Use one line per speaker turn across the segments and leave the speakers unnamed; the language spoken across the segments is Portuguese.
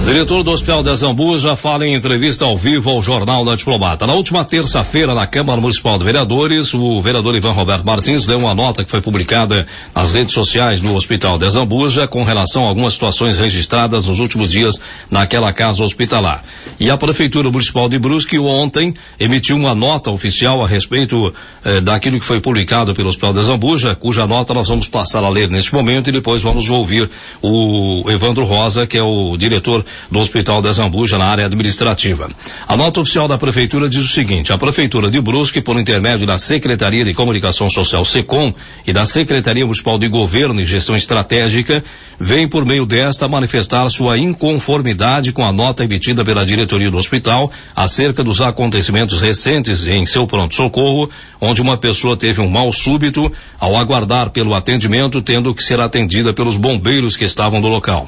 Diretor do Hospital de Azambuja fala em entrevista ao vivo ao Jornal da Diplomata. Na última terça-feira, na Câmara Municipal de Vereadores, o vereador Ivan Roberto Martins leu uma nota que foi publicada nas redes sociais do Hospital de Azambuja com relação a algumas situações registradas nos últimos dias naquela casa hospitalar. E a Prefeitura Municipal de Brusque ontem emitiu uma nota oficial a respeito daquilo que foi publicado pelo Hospital de Azambuja, cuja nota nós vamos passar a ler neste momento e depois vamos ouvir o Evandro Rosa, que é o diretor do Hospital de Azambuja na área administrativa. A nota oficial da Prefeitura diz o seguinte: a Prefeitura de Brusque, por intermédio da Secretaria de Comunicação Social SECOM e da Secretaria Municipal de Governo e Gestão Estratégica, vem por meio desta manifestar sua inconformidade com a nota emitida pela diretoria do hospital acerca dos acontecimentos recentes em seu pronto-socorro, onde uma pessoa teve um mal súbito ao aguardar pelo atendimento, tendo que ser atendida pelos bombeiros que estavam no local.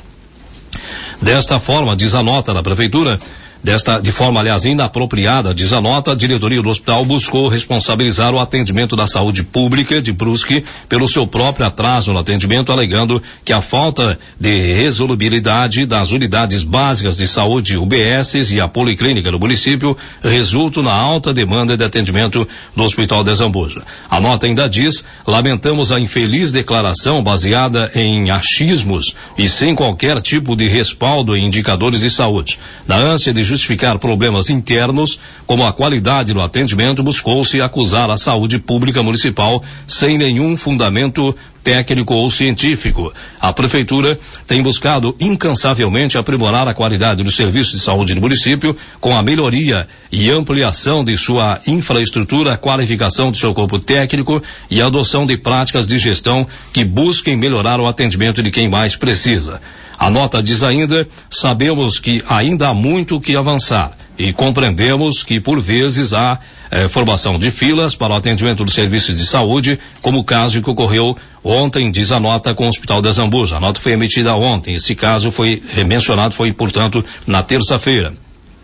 Desta forma, diz a nota da Prefeitura, de forma, aliás, inapropriada, diz a nota, a diretoria do hospital buscou responsabilizar o atendimento da saúde pública de Brusque pelo seu próprio atraso no atendimento, alegando que a falta de resolubilidade das unidades básicas de saúde, UBSs e a policlínica do município resultam na alta demanda de atendimento do Hospital de Azambuja. A nota ainda diz: lamentamos a infeliz declaração baseada em achismos e sem qualquer tipo de respaldo em indicadores de saúde. Na ânsia de justificar problemas internos, como a qualidade do atendimento, buscou-se acusar a saúde pública municipal sem nenhum fundamento técnico ou científico. A Prefeitura tem buscado incansavelmente aprimorar a qualidade do serviço de saúde do município com a melhoria e ampliação de sua infraestrutura, qualificação do seu corpo técnico e a adoção de práticas de gestão que busquem melhorar o atendimento de quem mais precisa. A nota diz ainda: sabemos que ainda há muito o que avançar e compreendemos que por vezes há formação de filas para o atendimento dos serviços de saúde, como o caso que ocorreu ontem, diz a nota, com o Hospital de Azambuja. A nota foi emitida ontem, esse caso foi mencionado, foi, portanto, na terça-feira.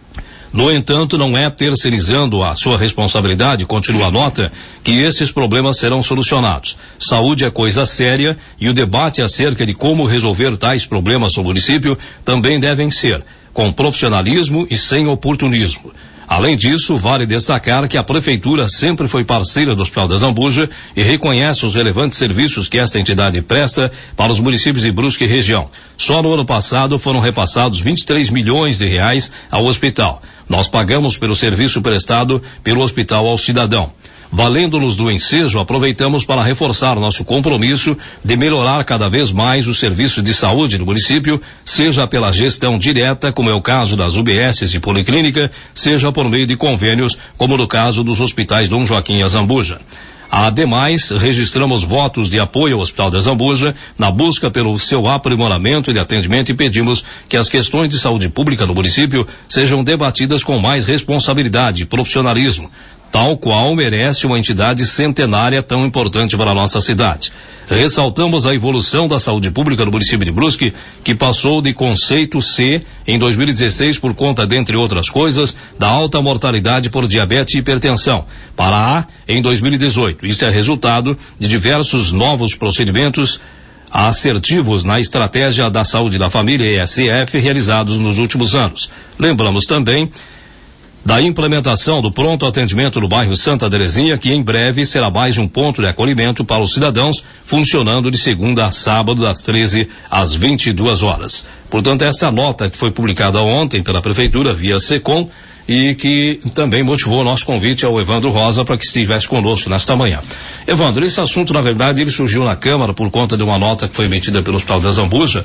No entanto, não é terceirizando a sua responsabilidade, continua a nota, que esses problemas serão solucionados. Saúde é coisa séria e o debate acerca de como resolver tais problemas no município também devem ser com profissionalismo e sem oportunismo. Além disso, vale destacar que a Prefeitura sempre foi parceira do Hospital de Azambuja e reconhece os relevantes serviços que esta entidade presta para os municípios de Brusque e região. Só no ano passado foram repassados 23 milhões de reais ao hospital. Nós pagamos pelo serviço prestado pelo hospital ao cidadão. Valendo-nos do ensejo, aproveitamos para reforçar nosso compromisso de melhorar cada vez mais os serviços de saúde no município, seja pela gestão direta, como é o caso das UBSs e policlínica, seja por meio de convênios, como no caso dos hospitais Dom Joaquim e Azambuja. Ademais, registramos votos de apoio ao Hospital de Azambuja na busca pelo seu aprimoramento e de atendimento e pedimos que as questões de saúde pública no município sejam debatidas com mais responsabilidade e profissionalismo, tal qual merece uma entidade centenária tão importante para a nossa cidade. Ressaltamos a evolução da saúde pública no município de Brusque, que passou de conceito C em 2016 por conta, dentre outras coisas, da alta mortalidade por diabetes e hipertensão, para A em 2018. Isto é resultado de diversos novos procedimentos assertivos na estratégia da saúde da família ESF realizados nos últimos anos. Lembramos também da implementação do pronto atendimento no bairro Santa Terezinha, que em breve será mais um ponto de acolhimento para os cidadãos, funcionando de segunda a sábado, das 13 às 22 horas. Portanto, esta nota que foi publicada ontem pela Prefeitura via SECOM e que também motivou o nosso convite ao Evandro Rosa para que estivesse conosco nesta manhã. Evandro, esse assunto, na verdade, ele surgiu na Câmara por conta de uma nota que foi emitida pelo Hospital de Azambuja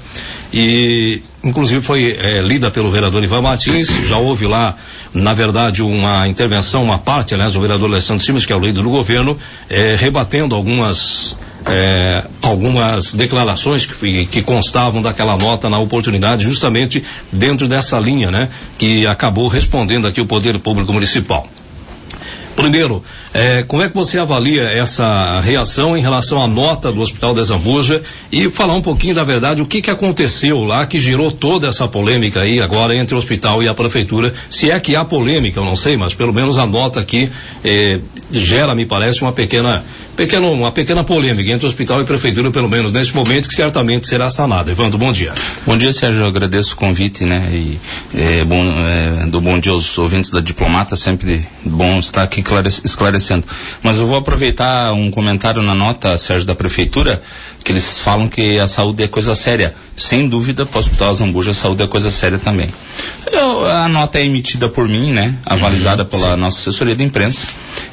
e, inclusive, foi lida pelo vereador Ivan Martins. Já houve lá, na verdade, uma intervenção, uma parte, aliás, do vereador Alessandro Simas, que é o líder do governo, rebatendo algumas declarações que constavam daquela nota na oportunidade, justamente dentro dessa linha, né, que acabou respondendo aqui o Poder Público Municipal. Primeiro, como é que você avalia essa reação em relação à nota do Hospital de Azambuja e falar um pouquinho da verdade, o que aconteceu lá que gerou toda essa polêmica aí agora entre o hospital e a Prefeitura? Se é que há polêmica, eu não sei, mas pelo menos a nota aqui gera, me parece, uma pequena uma pequena polêmica entre o hospital e prefeitura, pelo menos neste momento, que certamente será sanada. Evandro, bom dia.
Bom dia, Sérgio, eu agradeço o convite, né, e bom dia aos ouvintes da Diplomata, sempre bom estar aqui esclarecendo. Mas eu vou aproveitar um comentário na nota, Sérgio, da prefeitura, que eles falam que a saúde é coisa séria. Sem dúvida, para o Hospital Azambuja, a saúde é coisa séria também. A nota é emitida por mim, né, avalizada pela nossa assessoria de imprensa,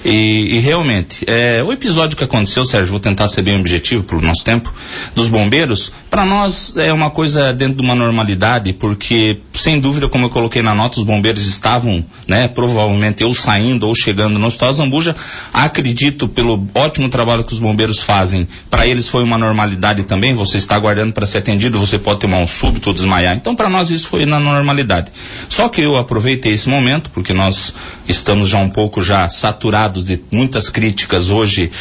e realmente, o episódio que aconteceu, Sérgio, vou tentar ser bem objetivo pelo nosso tempo, dos bombeiros, para nós é uma coisa dentro de uma normalidade, porque, sem dúvida, como eu coloquei na nota, os bombeiros estavam, né, provavelmente ou saindo ou chegando no Hospital Azambuja. Acredito, pelo ótimo trabalho que os bombeiros fazem, para eles foi uma normalidade também. Você está aguardando para ser atendido, você pode tomar um súbito ou desmaiar. Então, para nós isso foi na normalidade. Só que eu aproveitei esse momento, porque nós estamos já um pouco saturados de muitas críticas. Hoje,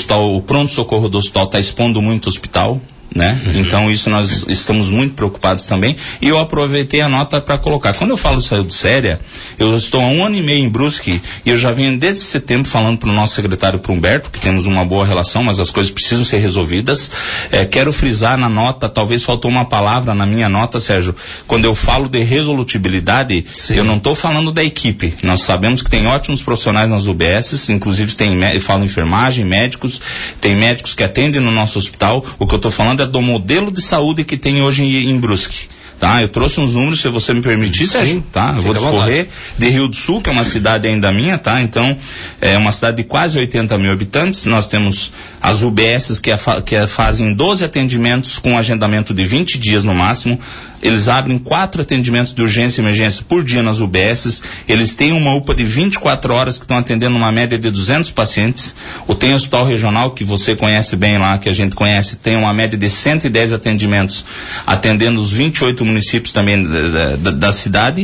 o pronto-socorro do hospital está expondo muito o hospital, né? Então isso nós estamos muito preocupados também, e eu aproveitei a nota para colocar. Quando eu falo saúde séria, eu estou há 1 ano e meio em Brusque, e eu já venho desde setembro falando para o nosso secretário, para o Humberto, que temos uma boa relação, mas as coisas precisam ser resolvidas. Quero frisar na nota, talvez faltou uma palavra na minha nota, Sérgio, quando eu falo de resolutibilidade, sim, eu não estou falando da equipe. Nós sabemos que tem ótimos profissionais nas UBSs, inclusive eu falo enfermagem, médicos, tem médicos que atendem no nosso hospital. O que eu estou falando é do modelo de saúde que tem hoje em Brusque. Tá? Eu trouxe uns números, se você me permitir, Sérgio, tá? Eu vou discorrer de Rio do Sul, que é uma cidade ainda minha, tá? Então, é uma cidade de quase 80 mil habitantes. Nós temos as UBSs que fazem 12 atendimentos com agendamento de 20 dias no máximo. Eles abrem 4 atendimentos de urgência e emergência por dia nas UBSs. Eles têm uma UPA de 24 horas que estão atendendo uma média de 200 pacientes. Tem o hospital regional, que você conhece bem lá, que a gente conhece, tem uma média de 110 atendimentos, atendendo os 28 municípios também da cidade.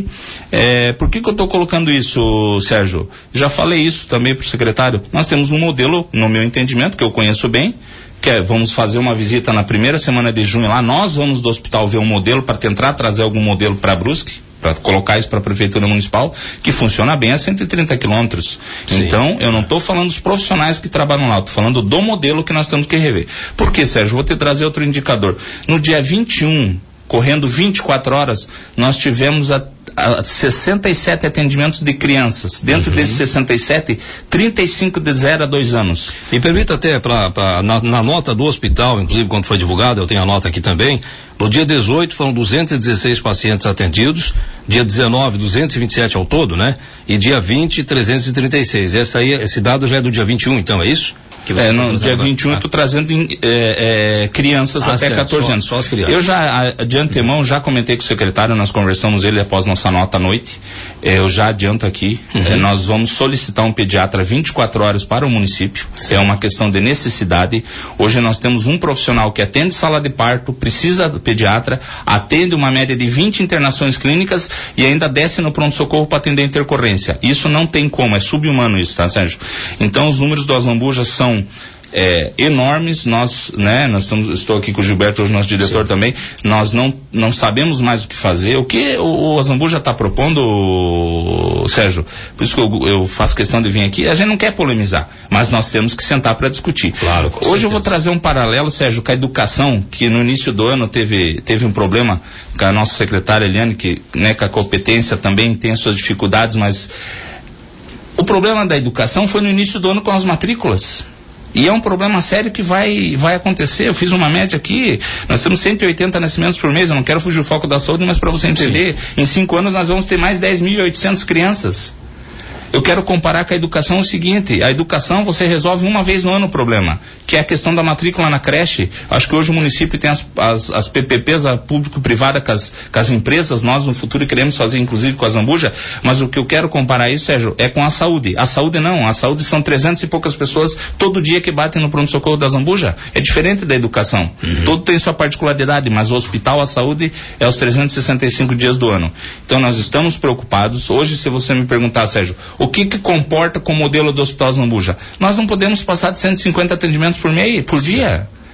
Por que eu estou colocando isso, Sérgio? Já falei isso também para o secretário. Nós temos um modelo, no meu entendimento, que eu conheço bem, vamos fazer uma visita na primeira semana de junho lá. Nós vamos do hospital ver um modelo para tentar trazer algum modelo para Brusque, para colocar isso para a prefeitura municipal, que funciona bem a 130 quilômetros. Então, eu não estou falando dos profissionais que trabalham lá, estou falando do modelo que nós temos que rever. Por quê, Sérgio? Vou te trazer outro indicador. No dia 21, correndo 24 horas, nós tivemos 67 atendimentos de crianças. Dentro desses 67, 35 de 0 a 2 anos.
Me permita até, na nota do hospital, inclusive quando foi divulgada, eu tenho a nota aqui também, no dia 18 foram 216 pacientes atendidos, dia 19, 227 ao todo, né? E dia 20, 336. Esse dado já é do dia 21, então, é isso?
No dia 21 eu estou trazendo crianças até certo, 14 anos.
Só as crianças.
Eu já, de antemão, já comentei com o secretário, nós conversamos ele após nossa nota à noite. Eu já adianto aqui, nós vamos solicitar um pediatra 24 horas para o município. Sim. É uma questão de necessidade. Hoje nós temos um profissional que atende sala de parto, precisa do pediatra, atende uma média de 20 internações clínicas e ainda desce no pronto-socorro para atender a intercorrência. Isso não tem como, é subhumano isso, tá, Sérgio? Então os números do Azambuja são enormes. Estou aqui com o Gilberto, hoje nosso diretor. Sim. Também, nós não sabemos mais o que fazer. O que o Azambuja está propondo, Sérgio, por isso que eu faço questão de vir aqui, a gente não quer polemizar, mas nós temos que sentar para discutir.
Claro,
hoje certeza. Eu vou trazer um paralelo, Sérgio, com a educação, que no início do ano teve um problema com a nossa secretária Eliane, que, né, com a competência também tem suas dificuldades, mas o problema da educação foi no início do ano com as matrículas. E é um problema sério que vai acontecer. Eu fiz uma média aqui, nós temos 180 nascimentos por mês. Eu não quero fugir do foco da saúde, mas para você entender, sim, em 5 anos nós vamos ter mais 10.800 crianças. Eu quero comparar com a educação o seguinte: a educação você resolve uma vez no ano o problema, que é a questão da matrícula na creche. Acho que hoje o município tem as PPPs, a público-privada, com as empresas. Nós no futuro queremos fazer inclusive com a Azambuja, mas o que eu quero comparar isso, Sérgio, é com a saúde. A saúde não, a saúde são 300 e poucas pessoas todo dia que batem no pronto-socorro da Azambuja. É diferente da educação. Todo tem sua particularidade, mas o hospital, a saúde, é os 365 dias do ano. Então nós estamos preocupados. Hoje, se você me perguntar, Sérgio, o que comporta com o modelo do Hospital Azambuja? Nós não podemos passar de 150 atendimentos por dia.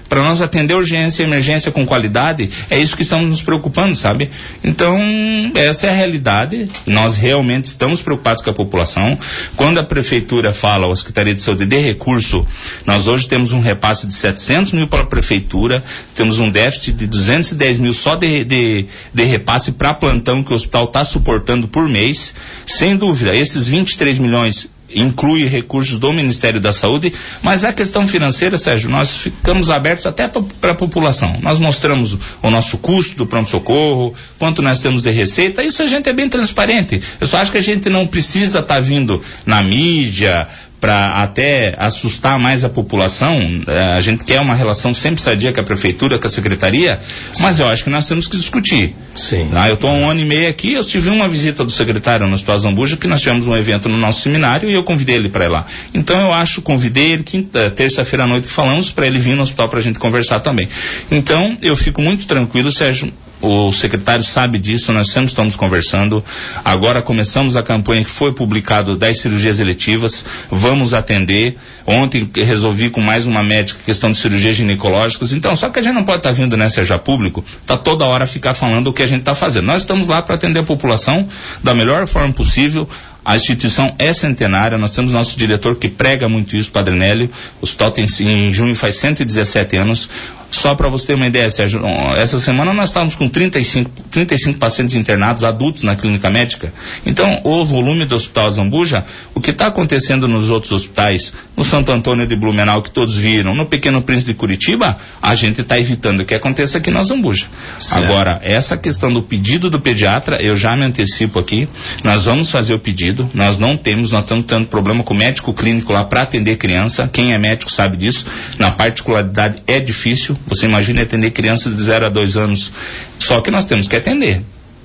para nós atender urgência e emergência com qualidade, é isso que estamos nos preocupando, sabe? Então, essa é a realidade. Nós realmente estamos preocupados com a população. Quando a prefeitura fala, a Secretaria de Saúde, de recurso, nós hoje temos um repasse de 700 mil para a prefeitura, temos um déficit de 210 mil só de repasse para plantão que o hospital está suportando por mês. Sem dúvida, esses 23 milhões inclui recursos do Ministério da Saúde, mas a questão financeira, Sérgio, nós ficamos abertos até para a população. Nós mostramos o nosso custo do pronto-socorro, quanto nós temos de receita, isso a gente é bem transparente. Eu só acho que a gente não precisa estar vindo na mídia para até assustar mais a população. A gente quer uma relação sempre sadia com a prefeitura, com a secretaria, mas eu acho que nós temos que discutir.
Sim.
Eu estou há 1 ano e meio aqui, eu tive uma visita do secretário no Hospital Zambuja, que nós tivemos um evento no nosso seminário e eu convidei ele para ir lá. Então eu convidei ele terça-feira à noite, falamos para ele vir no hospital para a gente conversar também. Então eu fico muito tranquilo, Sérgio. O secretário sabe disso, nós sempre estamos conversando. Agora começamos a campanha que foi publicado das cirurgias eletivas, vamos atender. Ontem resolvi com mais uma médica questão de cirurgias ginecológicas. Então, só que a gente não pode estar vindo, né, Sérgio, público, tá toda hora ficar falando o que a gente está fazendo. Nós estamos lá para atender a população da melhor forma possível. A instituição é centenária, nós temos nosso diretor que prega muito isso, Padre Nélio. O hospital em junho faz 117 anos. Só para você ter uma ideia, Sérgio, essa semana nós estávamos com 35 pacientes internados, adultos, na clínica médica. Então, o volume do Hospital Zambuja, o que está acontecendo nos outros hospitais, no Santo Antônio de Blumenau, que todos viram, no Pequeno Príncipe de Curitiba, a gente está evitando que aconteça aqui na Zambuja. Certo. Agora, essa questão do pedido do pediatra, eu já me antecipo aqui, nós vamos fazer o pedido, nós estamos tendo problema com o médico clínico lá para atender criança, quem é médico sabe disso, na particularidade é difícil. Você imagina atender crianças de 0 a 2 anos. Só que nós temos que atender.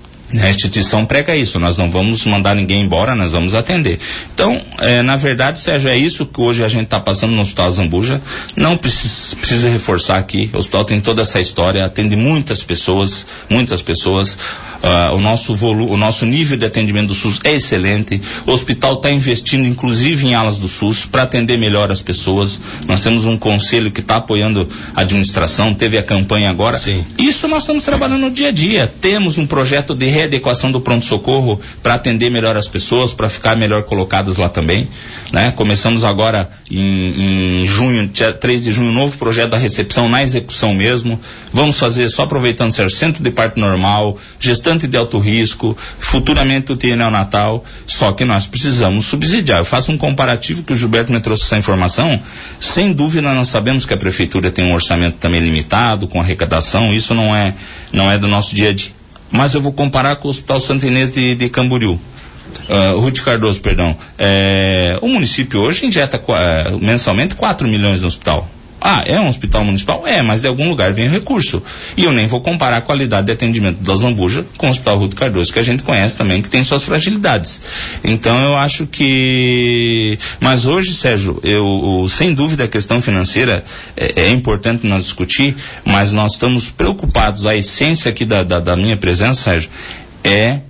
A instituição prega isso, nós não vamos mandar ninguém embora, nós vamos atender. Então, na verdade, Sérgio, é isso que hoje a gente está passando no Hospital Zambuja. Não precisa reforçar aqui, o hospital tem toda essa história, atende muitas pessoas. O nosso nível de atendimento do SUS é excelente. O hospital está investindo inclusive em alas do SUS para atender melhor as pessoas. Nós temos um conselho que está apoiando a administração, teve a campanha agora.
Sim.
Isso nós estamos trabalhando no dia a dia. Temos um projeto de readequação do pronto-socorro para atender melhor as pessoas, para ficar melhor colocadas lá também, né? Começamos agora em junho, dia 3 de junho, um novo projeto da recepção na execução mesmo. Vamos fazer, só aproveitando, centro de parto normal, gestante de alto risco, futuramente UTI neonatal, só que nós precisamos subsidiar. Eu faço um comparativo que o Gilberto me trouxe essa informação. Sem dúvida nós sabemos que a prefeitura tem um orçamento também limitado, com arrecadação, isso não é do nosso dia a dia. Mas eu vou comparar com o Hospital Santa Inês de Camboriú. Ruth Cardoso, perdão. O município hoje injeta mensalmente 4 milhões no hospital. É um hospital municipal? Mas de algum lugar vem o recurso. E eu nem vou comparar a qualidade de atendimento da Zambuja com o Hospital Ruth Cardoso, que a gente conhece também, que tem suas fragilidades. Então eu acho que... Mas hoje, Sérgio, sem dúvida a questão financeira é importante nós discutir, mas nós estamos preocupados, a essência aqui da minha presença, Sérgio, é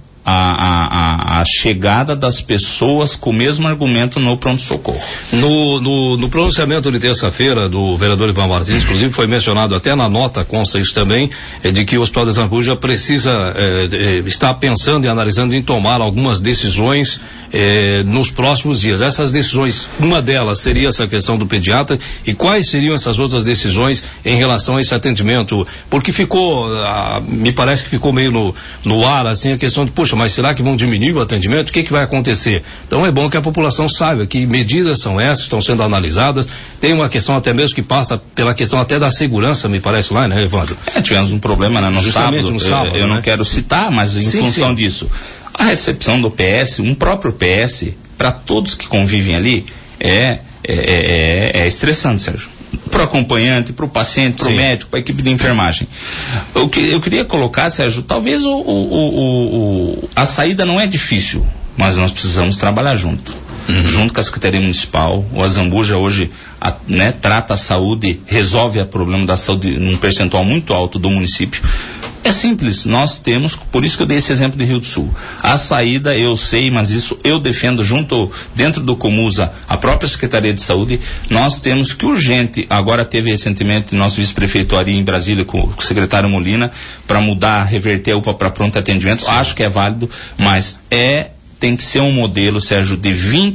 a chegada das pessoas com o mesmo argumento no pronto-socorro.
No pronunciamento de terça-feira do vereador Ivan Martins, inclusive foi mencionado até na nota, consta isso também, de que o Hospital de Zambuja precisa estar pensando e analisando em tomar algumas decisões nos próximos dias. Essas decisões, uma delas seria essa questão do pediatra, e quais seriam essas outras decisões em relação a esse atendimento? Porque me parece que ficou meio no ar, assim, a questão de, poxa, mas será que vão diminuir o atendimento? O que vai acontecer? Então é bom que a população saiba que medidas são essas, estão sendo analisadas. Tem uma questão até mesmo que passa pela questão até da segurança, me parece lá, né, Evandro?
Tivemos um problema, né, no sábado. Eu não quero citar, mas em função disso. A recepção do PS, um próprio PS, para todos que convivem ali, é estressante, Sérgio. Para o acompanhante, para o paciente, para o médico, para a equipe de enfermagem. Eu queria colocar, Sérgio, talvez a saída não é difícil, mas nós precisamos trabalhar junto. Junto com a Secretaria Municipal. O Zambuja hoje trata a saúde, resolve o problema da saúde num percentual muito alto do município. É simples, nós temos, por isso que eu dei esse exemplo de Rio do Sul. A saída, eu sei, mas isso eu defendo dentro do Comusa, a própria Secretaria de Saúde, nós temos que urgente, agora teve recentemente nosso vice-prefeito Ari em Brasília com o secretário Molina, para mudar, reverter a UPA para pronto atendimento. Sim. Acho que é válido, mas tem que ser um modelo, Sérgio, de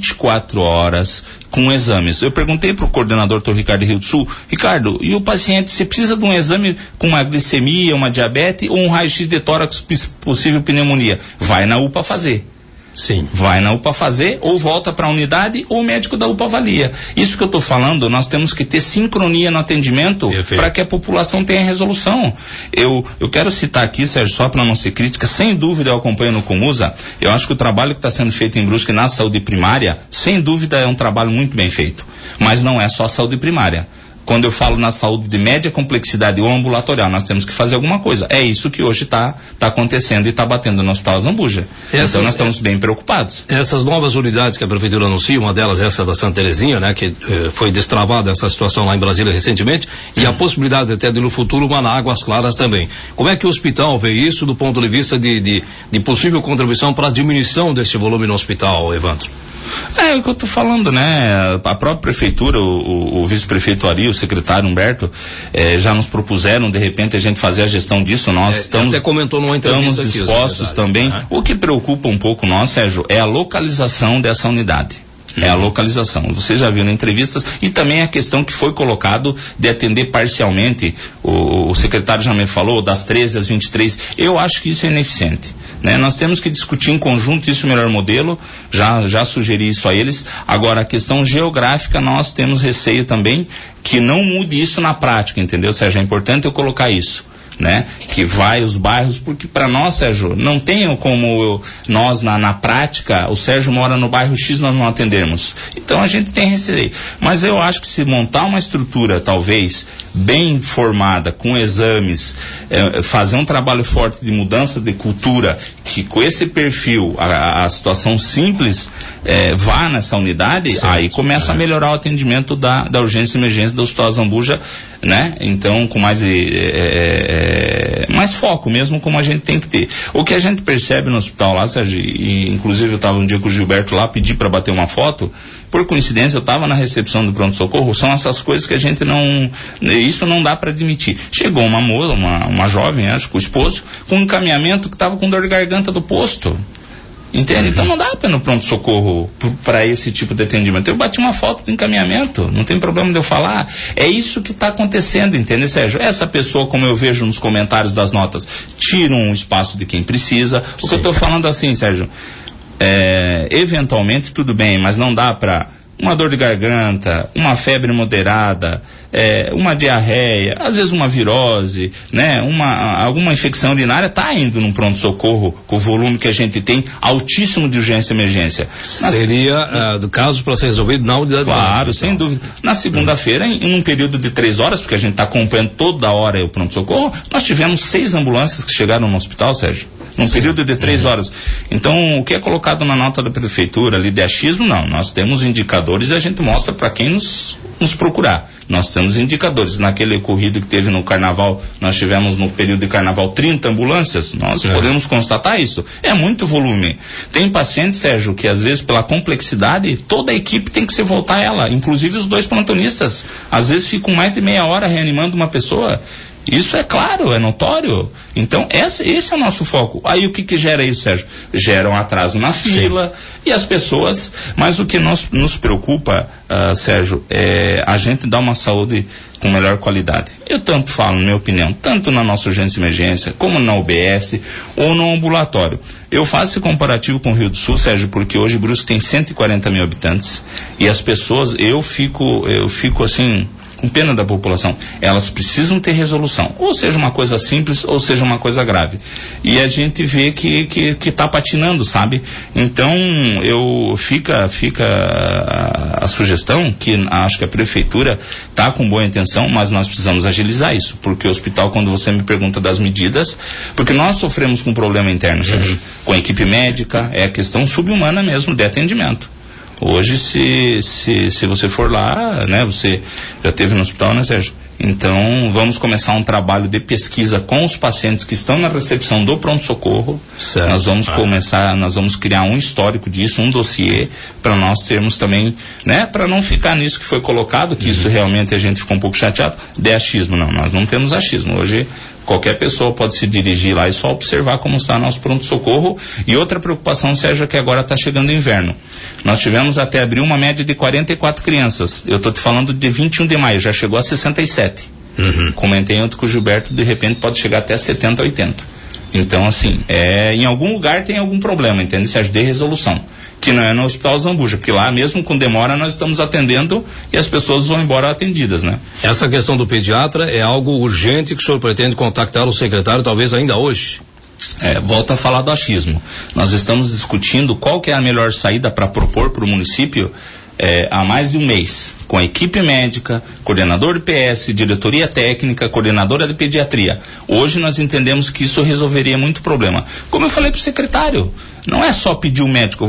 24 horas com exames. Eu perguntei para o coordenador Dr. Ricardo Rio do Sul, Ricardo, e o paciente, você precisa de um exame com uma glicemia, uma diabetes ou um raio-x de tórax, possível pneumonia? Vai na UPA fazer.
Sim.
Vai na UPA fazer, ou volta para a unidade, ou o médico da UPA avalia. Isso que eu estou falando, nós temos que ter sincronia no atendimento para que a população tenha resolução. Eu quero citar aqui, Sérgio, só para não ser crítica, sem dúvida eu acompanho no Comusa, eu acho que o trabalho que está sendo feito em Brusque na saúde primária, sem dúvida é um trabalho muito bem feito. Mas não é só saúde primária. Quando eu falo na saúde de média complexidade ou ambulatorial, nós temos que fazer alguma coisa. É isso que hoje está acontecendo e está batendo no Hospital Zambuja. Então nós estamos bem preocupados.
Essas novas unidades que a Prefeitura anuncia, uma delas essa da Santa Terezinha, né, que foi destravada essa situação lá em Brasília recentemente, e a possibilidade até de no futuro uma na Águas Claras também. Como é que o hospital vê isso do ponto de vista de possível contribuição para a diminuição desse volume no hospital, Evandro?
É o que eu estou falando, né? A própria prefeitura, o vice-prefeito Ari, o secretário Humberto, já nos propuseram, de repente, a gente fazer a gestão disso. Nós estamos,
até comentou numa entrevista
estamos dispostos
aqui,
também. O que preocupa um pouco nós, Sérgio, é a localização dessa unidade. É a localização. Você já viu em entrevistas, e também a questão que foi colocado de atender parcialmente, o secretário já me falou, das 13 às 23, eu acho que isso é ineficiente, né? Nós temos que discutir em conjunto isso, o melhor modelo, já sugeri isso a eles. Agora, a questão geográfica, nós temos receio também que não mude isso na prática, entendeu, Sérgio? É importante eu colocar isso, né? Que vai os bairros, porque para nós, Sérgio, não tem como nós na prática, o Sérgio mora no bairro X, nós não atendermos. Então a gente tem receio. Mas eu acho que se montar uma estrutura, talvez, bem formada, com exames, fazer um trabalho forte de mudança de cultura, que com esse perfil, a situação simples, vá nessa unidade, certo. Aí começa a melhorar o atendimento da urgência e emergência do Hospital Zambuja, né? Então, com mais foco mesmo, como a gente tem que ter. O que a gente percebe no hospital lá, Sérgio, e inclusive eu estava um dia com o Gilberto lá, pedi para bater uma foto, por coincidência eu estava na recepção do pronto-socorro, são essas coisas que a gente isso não dá para admitir. Chegou uma moça, uma jovem, acho que o esposo, com um encaminhamento que estava com dor de garganta do posto. Entende? Então não dá para ir no pronto-socorro para esse tipo de atendimento. Eu bati uma foto do encaminhamento, não tem problema de eu falar. É isso que está acontecendo, entende, Sérgio? Essa pessoa, como eu vejo nos comentários das notas, tira um espaço de quem precisa. O que eu estou falando assim, Sérgio, eventualmente tudo bem, mas não dá para uma dor de garganta, uma febre moderada, uma diarreia, às vezes uma virose, né? Alguma infecção urinária está indo num pronto-socorro com o volume que a gente tem, altíssimo de urgência e emergência.
Seria do caso para ser resolvido na unidade básica.
Claro, sem dúvida. Na segunda-feira, em um período de 3 horas, porque a gente está acompanhando toda hora o pronto-socorro, nós tivemos 6 ambulâncias que chegaram no hospital, Sérgio, num período de 3 horas. Então, o que é colocado na nota da prefeitura ali de achismo, não. Nós temos indicadores e a gente mostra para quem nos procurar. Nós temos indicadores. Naquele ocorrido que teve no carnaval, nós tivemos no período de carnaval 30 ambulâncias, nós podemos constatar isso. É muito volume. Tem pacientes, Sérgio, que às vezes pela complexidade, toda a equipe tem que se voltar a ela, inclusive os 2 plantonistas. Às vezes ficam mais de meia hora reanimando uma pessoa. Isso é claro, é notório. Então, esse é o nosso foco. Aí o que gera isso, Sérgio? Gera um atraso na fila. Sim. E as pessoas, mas o que nos preocupa, Sérgio, é a gente dar uma saúde com melhor qualidade. Eu tanto falo, na minha opinião, tanto na nossa urgência e emergência, como na UBS ou no ambulatório. Eu faço esse comparativo com o Rio do Sul, Sérgio, porque hoje Brusque tem 140 mil habitantes e as pessoas, eu fico assim, com pena da população. Elas precisam ter resolução, ou seja uma coisa simples, ou seja uma coisa grave. E a gente vê que tá patinando, sabe? Então, fica a sugestão, que acho que a prefeitura tá com boa intenção, mas nós precisamos agilizar isso, porque o hospital, quando você me pergunta das medidas, porque nós sofremos com um problema interno, Sérgio, com a equipe médica, é a questão subhumana mesmo de atendimento. Hoje, se você for lá, né, você já esteve no hospital, né, Sérgio? Então, vamos começar um trabalho de pesquisa com os pacientes que estão na recepção do pronto-socorro. Nós vamos criar um histórico disso, um dossiê, para nós termos também, né, para não ficar nisso que foi colocado, que isso realmente a gente ficou um pouco chateado, de achismo. Não, nós não temos achismo. Hoje, qualquer pessoa pode se dirigir lá e só observar como está nosso pronto-socorro. E outra preocupação, Sérgio, é que agora está chegando o inverno. Nós tivemos até abril uma média de 44 crianças. Eu estou te falando de 21 de maio, já chegou a 67. Comentei ontem com o Gilberto, de repente pode chegar até 70, 80. Então, assim, em algum lugar tem algum problema, entende? Sérgio, de resolução. Que não é no Hospital Zambuja, porque lá mesmo com demora nós estamos atendendo e as pessoas vão embora atendidas, né?
Essa questão do pediatra é algo urgente que o senhor pretende contactar o secretário talvez ainda hoje?
Volto a falar do achismo. Nós estamos discutindo qual que é a melhor saída para propor para o município há mais de um mês, com a equipe médica, coordenador de PS, diretoria técnica, coordenadora de pediatria. Hoje nós entendemos que isso resolveria muito problema. Como eu falei para o secretário, não é só pedir o médico,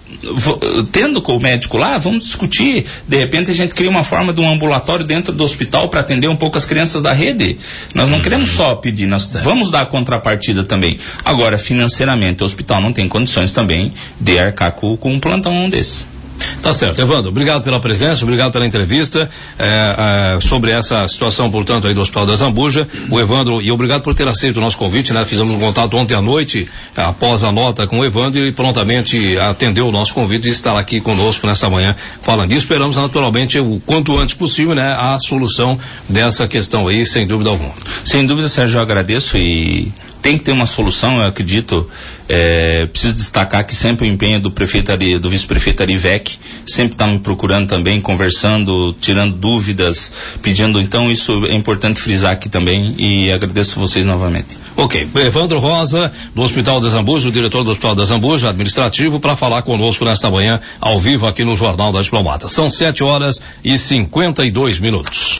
tendo com o médico lá, vamos discutir, de repente a gente cria uma forma de um ambulatório dentro do hospital para atender um pouco as crianças da rede. Nós não queremos só pedir, nós vamos dar a contrapartida também. Agora, financeiramente, o hospital não tem condições também de arcar com um plantão desse.
Tá certo, Evandro, obrigado pela presença, obrigado pela entrevista sobre essa situação, portanto, aí do Hospital da Zambuja. O Evandro, e obrigado por ter aceito o nosso convite, né? Fizemos um contato ontem à noite, após a nota com o Evandro, e prontamente atendeu o nosso convite e estará aqui conosco nessa manhã falando. E esperamos, naturalmente, o quanto antes possível, né, a solução dessa questão aí, sem dúvida alguma.
Sem dúvida, Sérgio, eu agradeço e tem que ter uma solução, eu acredito. Preciso destacar que sempre o empenho do vice-prefeito Arivec, sempre está me procurando também, conversando, tirando dúvidas, pedindo, então isso é importante frisar aqui também e agradeço vocês novamente.
Ok, Evandro Rosa, do Hospital da Zambuja, o diretor do Hospital da Zambuja, administrativo, para falar conosco nesta manhã, ao vivo aqui no Jornal da Diplomata. São 7h52.